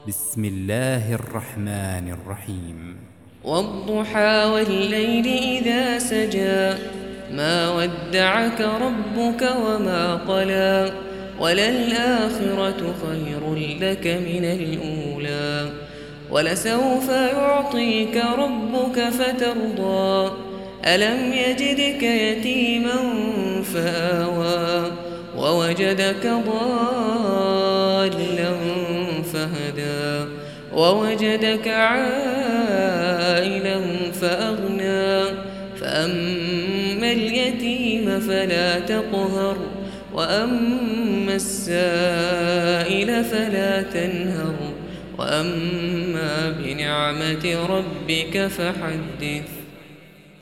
بسم الله الرحمن الرحيم. والضحى والليل إذا سجى ما ودعك ربك وما قلى وللآخرة خير لك من الأولى ولسوف يعطيك ربك فترضى ألم يجدك يتيما فآوى ووجدك ضالا فهدى ووجدك عائلا فأغنى فأما اليتيم فلا تقهر وأما السائل فلا تنهر وأما بنعمة ربك فحدث.